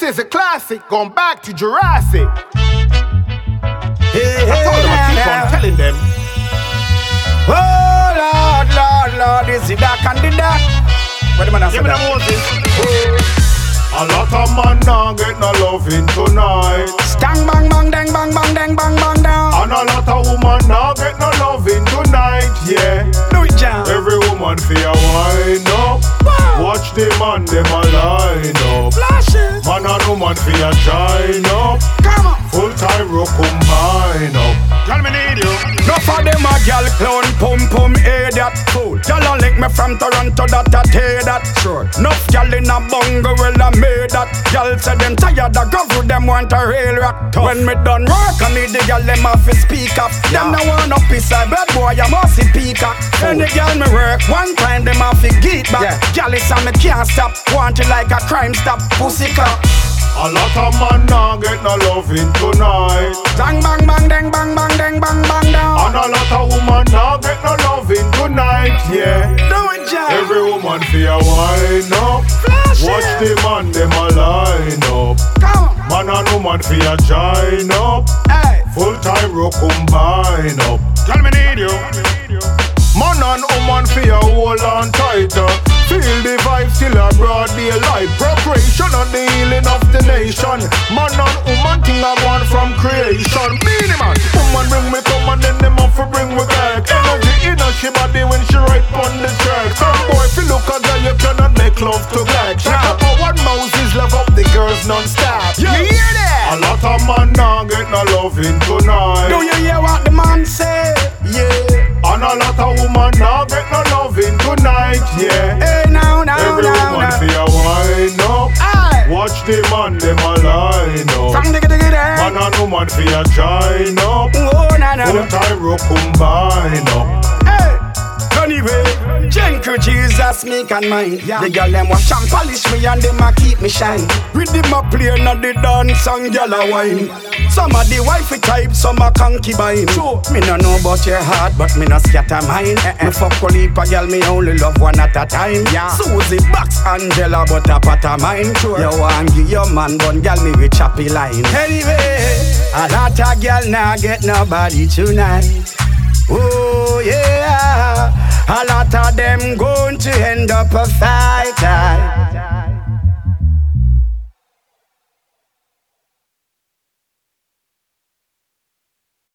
is a classic, going back to Jurassic. Hey, I told them, I keep on telling them. Oh Lord, is it that and the that? What the man have Give said me the that? Moses. A lot of man now get no loving tonight. Stang bang bang dang bang bang dang bang bang down. And a lot of woman now get no loving tonight, yeah. Do it, John. Every woman feel wind up. Watch the man, them a line up. Flashes. Man and woman feel join up. Come on. Full time rock combine up. Tell me need you. No for them a gal clown, pum hear that fool. Gal a link me from Toronto, that a tear that. Sure. Nuff gal in a bungle, well I made that. Gal say them tired of government, them want a real rock tough. When me done work, I need the gal them off to speak up. Them no want no piece of bad boy, I must see peacock. Any gal me work, one time them off to get back. Gal is me can't stop, want it like a crime stop, pussy cop. A lot of man now get no loving tonight. Dang bang bang dang bang bang dang bang bang down. And a lot of woman now get no loving tonight, yeah. Do it, John. Every woman feel wind up. Flash Watch it. the man, them a line up. Come on. Man and woman feel join up. Hey. Full time rock combine up. Tell me need you. Man and woman feel hold on tighter. Feel the vibe still a broad daylight. Preparation on the healing of the nation. Man and woman thing I want from creation. Minimum. Woman bring me come and then them off to bring me back. Energy in her she body when she right on the track. Some boy if you look at her you cannot make love to black. Shut up one Moses love up the girls non-stop. You hear that? A lot of man now get no loving tonight. Do you hear what the man say? Yeah. And a lot of woman now get no loving tonight, yeah. Hey, now, Every woman feel wind up. Aye. Watch the man, them a line up. Sang digga digga Man and woman feel join up. Oh, na. Full time rock combine up. Hey. Anyway, Jenko Jesus make and mine. The girl them wash and polish me and them a keep me shine. With them a play not the dance and girl a wine. Some of the wifey type, some a concubine. Sure. Me no know about your heart, but me no scatter mine. Me fuck a leap a girl, me only love one at a time. Yeah. Susie Box, Angela, but a part of mine. Sure. You want give your man one girl, me with choppy line. Anyway, a lot of girl now get nobody tonight. Oh yeah, a lot of them going to end up a fight.